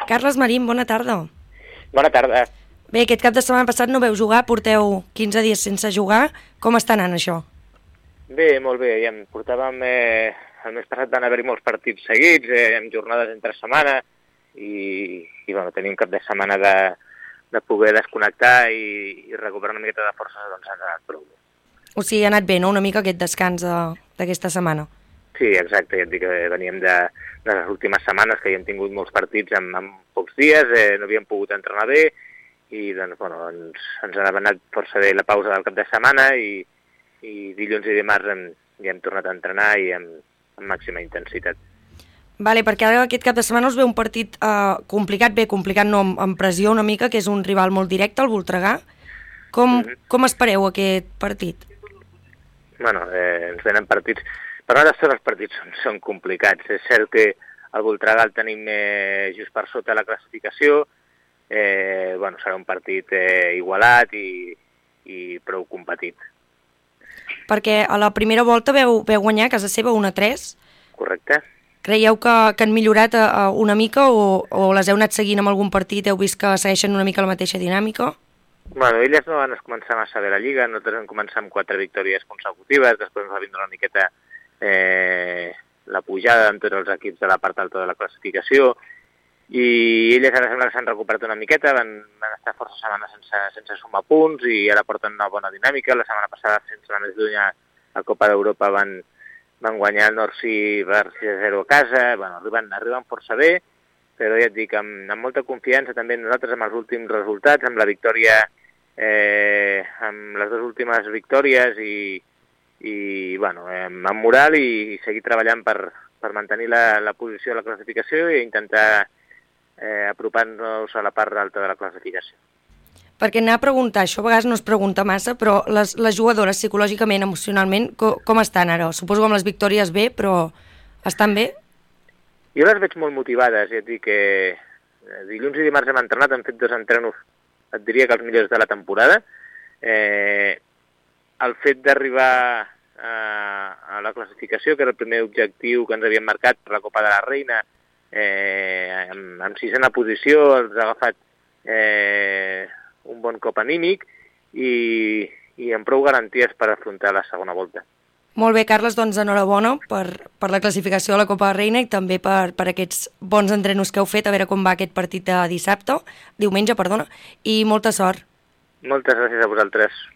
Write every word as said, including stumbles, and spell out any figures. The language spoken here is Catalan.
Carles Marín, bona tarda. Bona tarda. Bé, aquest cap de setmana passat no veu jugar, porteu quinze dies sense jugar. Com està anant això? Bé, molt bé. Ja em portàvem... Eh, el mes passat van haver-hi molts partits seguits, eh, amb jornades entre setmana, i, i bueno, tenir un cap de setmana de, de poder desconnectar i, i recuperar una miqueta de força, doncs ha anat prou bé. O sigui, ha anat bé, no?, una mica aquest descans d'aquesta setmana. Sí, exacte. Ja et dic que veníem de, de les últimes setmanes, que hi hem tingut molts partits en, en pocs dies, eh, no havíem pogut entrenar bé, i doncs, bueno, ens, ens ha anat força bé la pausa del cap de setmana, i, i dilluns i dimarts hem, ja hem tornat a entrenar i amb, amb màxima intensitat. Vale, perquè ara aquest cap de setmana us ve un partit eh, complicat, bé, complicat no, amb, amb pressió una mica, que és un rival molt directe, el Voltregà. Com, mm-hmm. com espereu aquest partit? Bueno, eh, ens venen partits... Per nosaltres tots els partits són, són complicats. És cert que el Voltregà el tenim eh, just per sota la classificació. Eh, bueno, serà un partit eh, igualat i, i prou competit. Perquè a la primera volta veu, veu guanyar a casa seva un a tres. Correcte. Creieu que, que han millorat a, a una mica o, o les heu anat seguint amb algun partit, heu vist que segueixen una mica la mateixa dinàmica? Bueno, elles no van començar massa bé la Lliga, nosaltres vam començar amb quatre victòries consecutives, després ens va vindre una miqueta eh, la pujada amb tots els equips de la part alta de la classificació, i elles ara sembla que s'han recuperat una miqueta, van, van estar força setmanes sense, sense sumar punts i ara porten una bona dinàmica. La setmana passada, sense anar més lluny, a Copa d'Europa van, van guanyar el Norsi per sis a zero a casa. Bueno, arriben, arriben força bé, però ja et dic, amb, amb molta confiança també nosaltres amb els últims resultats, amb la victòria, eh, amb les dues últimes victòries i, i bueno, amb, amb moral i, i seguir treballant per, per mantenir la, la posició de la classificació i intentar eh, apropar-nos a la part alta de la classificació. Perquè anar a preguntar, això a vegades no es pregunta massa, però les, les jugadores psicològicament, emocionalment, com, com estan ara? Suposo que amb les victòries bé, però estan bé? Jo les veig molt motivades, ja et dic que dilluns i dimarts hem entrenat, hem fet dos entrenos, et diria que els millors de la temporada. Eh, el fet d'arribar a, a la classificació, que era el primer objectiu que ens havíem marcat per la Copa de la Reina, eh, amb, amb sisena posició, els ha agafat eh, un bon cop anímic i, i amb prou garanties per afrontar la segona volta. Molt bé, Carles, doncs enhorabona per, per la classificació de la Copa de Reina i també per, per aquests bons entrenos que heu fet, a veure com va aquest partit de dissabte, diumenge, perdona, i molta sort. Moltes gràcies a vosaltres.